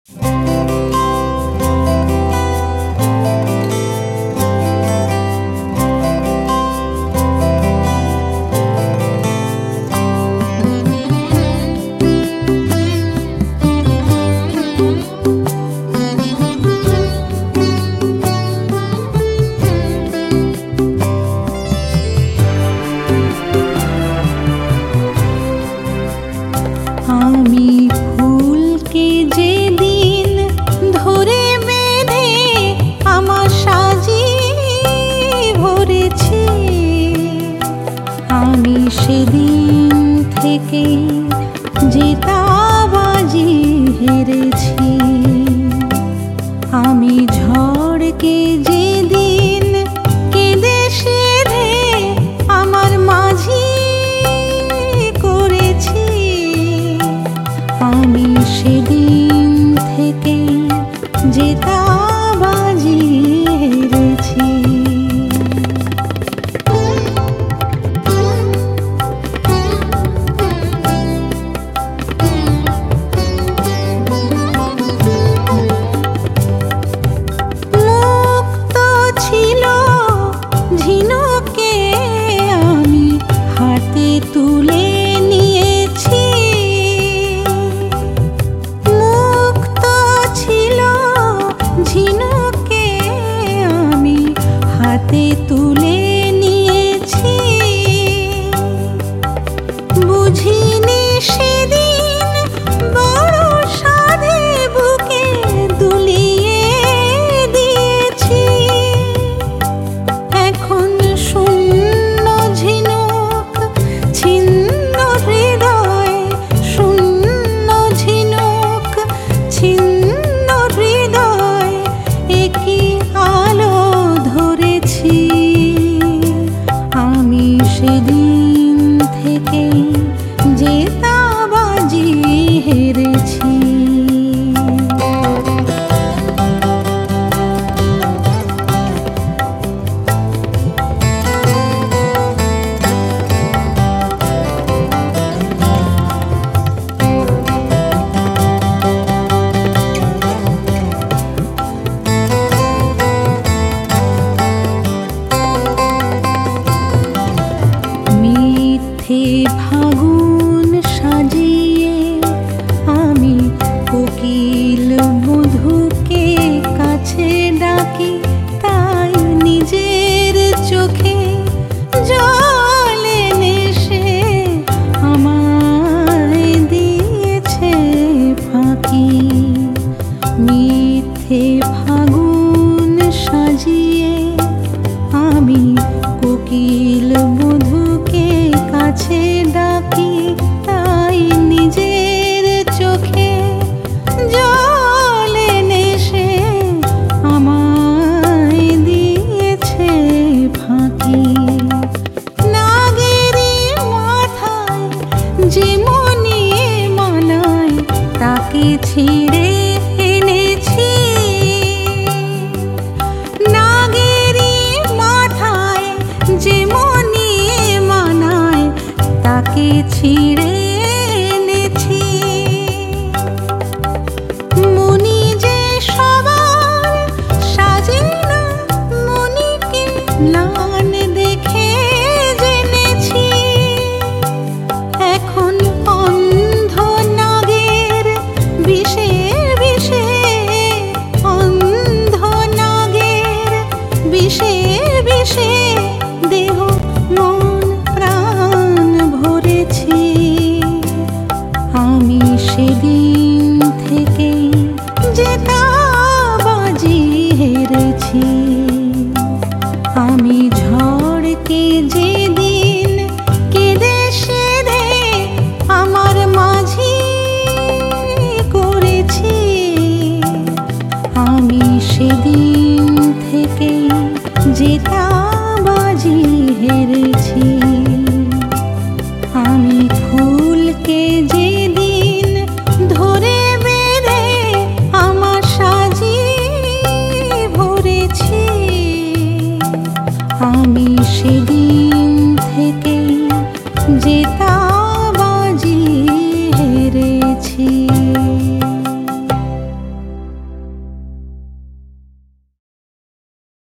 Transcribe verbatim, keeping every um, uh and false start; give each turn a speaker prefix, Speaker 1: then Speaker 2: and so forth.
Speaker 1: আমি ফুলকে যেদিন ধরে বেঁধে আমার সাজিয়ে ভরেছি, আমি সেদিন থেকে জেতাবাজি হেরেছি। আমি ঝড়কে যেদিন কেঁদে সেধে আমার মাঝি করেছি, আমি সেদিন থেকে জেতাবাজি হেরেছি। মুক্ত ছিল ঝিনুকে আমি হাতে তুলে নিয়েছি, মুক্ত ছিল ঝিনুকে আমি হাতে তুলে নিয়েছি। বুঝিনি সেদিন বড় সাধে বুকে দুলিয়ে দিয়েছি। এখন শূন্য ঝিনুক ছিন্ন হৃদয়, শূন্য ঝিনুক ছিন্ন হৃদয়, একই আলো ধরেছি। আমি সেদিন থেকে জেতাবাজি হেরেছি। মিথ্যে ফাগুন সাজিয়ে আমি কোকিল মধুকে কাছে ডাকি, তাই নিজের চোখে জল এনে সে আমায় দিয়েছে ফাঁকি। মিথ্যে ফাগুন সাজিয়ে আমি কোকিল মধুকে কাছে ডাকি, তাই নিজের চোখে জল এনে সে আমায় দিয়েছে ফাঁকি। নাগেরি মাথায় যে মনে মানায় তাকে ছিঁড়ে এনেছি, নাগেরি মাথায় যে মনে মানায় তাকে ছিঁড়ে